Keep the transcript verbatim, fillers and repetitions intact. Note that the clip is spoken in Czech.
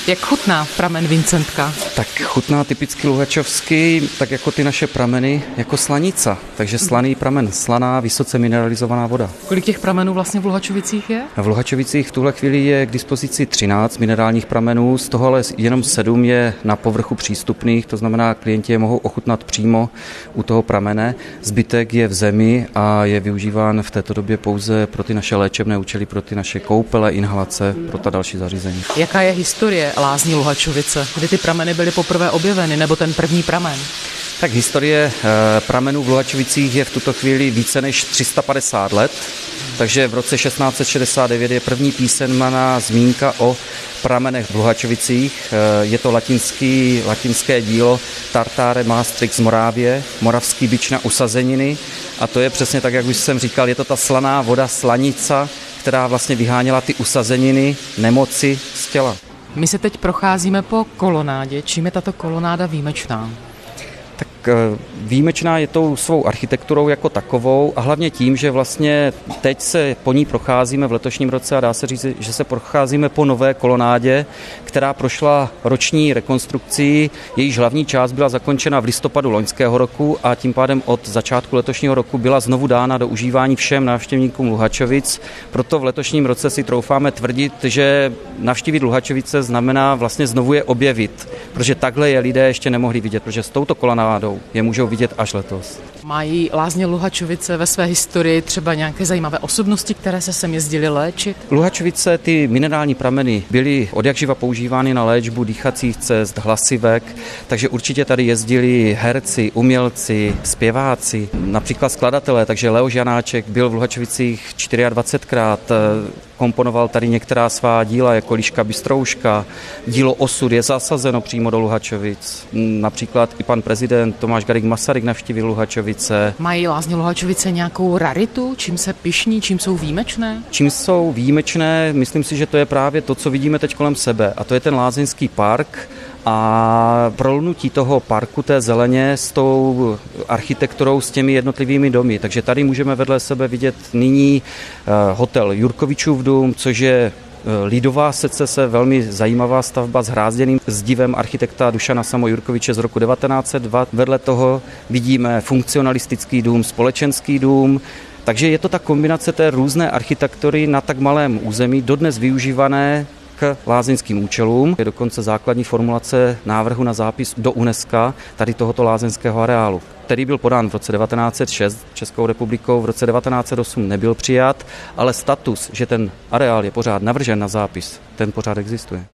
Jak chutná pramen Vincentka? Tak chutná typicky luhačovsky, tak jako ty naše prameny, jako slanica. Takže slaný pramen, slaná, vysoce mineralizovaná voda. Kolik těch pramenů vlastně v Luhačovicích je? V Luhačovicích v tuhle chvíli je k dispozici třináct minerálních pramenů, z toho ale jenom sedm je na povrchu přístupných, to znamená, klienti je mohou ochutnat přímo u toho pramene. Zbytek je v zemi a je využíván v této době pouze pro ty naše léčebné účely, pro ty naše koupele, inhalace, pro ta další zařízení. Jaká je historie lázní Luhačovice? Kdy ty prameny byly poprvé objeveny, nebo ten první pramen? Tak historie pramenů v Luhačovicích je v tuto chvíli více než tři sta padesát let, takže v roce šestnáct set šedesát devět je první písemná zmínka o pramenech v Luhačovicích. Je to latinský, latinské dílo Tartare Maastrix Moravie, moravský bič na usazeniny, a to je přesně tak, jak už jsem říkal, je to ta slaná voda, slanica, která vlastně vyháněla ty usazeniny, nemoci z těla. My se teď procházíme po kolonádě. Čím je tato kolonáda výjimečná? Tak výjimečná je tou svou architekturou jako takovou a hlavně tím, že vlastně teď se po ní procházíme v letošním roce a dá se říct, že se procházíme po nové kolonádě, která prošla roční rekonstrukcí. Jejíž hlavní část byla zakončena v listopadu loňského roku a tím pádem od začátku letošního roku byla znovu dána do užívání všem návštěvníkům Luhačovic. Proto v letošním roce si troufáme tvrdit, že navštívit Luhačovice znamená vlastně znovu je objevit, protože takhle je lidé ještě nemohli vidět, protože s touto kolonádou je můžou vidět až letos. Mají lázně Luhačovice ve své historii třeba nějaké zajímavé osobnosti, které se sem jezdily léčit? Luhačovice, ty minerální prameny byly odjakživa používány na léčbu dýchacích cest, hlasivek, takže určitě tady jezdili herci, umělci, zpěváci, například skladatelé, takže Leoš Janáček byl v Luhačovicích dvacetčtyřikrát, komponoval tady některá svá díla, jako Liška Bystrouška. Dílo Osud je zasazeno přímo do Luhačovic. Například i pan prezident Tomáš Garrigue Masaryk navštívil Luhačovice. Mají lázně Luhačovice nějakou raritu? Čím se pyšní? Čím jsou výjimečné? Čím jsou výjimečné? Myslím si, že to je právě to, co vidíme teď kolem sebe. A to je ten lázeňský park a prolnutí toho parku, té zeleně s tou architekturou, s těmi jednotlivými domy. Takže tady můžeme vedle sebe vidět nyní hotel Jurkovičův dům, což je lidová secese, velmi zajímavá stavba s hrázděným zdivem architekta Dušana Samo Jurkoviče z roku devatenáct set dva. Vedle toho vidíme funkcionalistický dům, společenský dům. Takže je to ta kombinace té různé architektury na tak malém území, dodnes využívané k lázeňským účelům. Je dokonce základní formulace návrhu na zápis do UNESCO tady tohoto lázeňského areálu, který byl podán v roce devatenáct set šest Českou republikou, v roce devatenáct set osm nebyl přijat, ale status, že ten areál je pořád navržen na zápis, ten pořád existuje.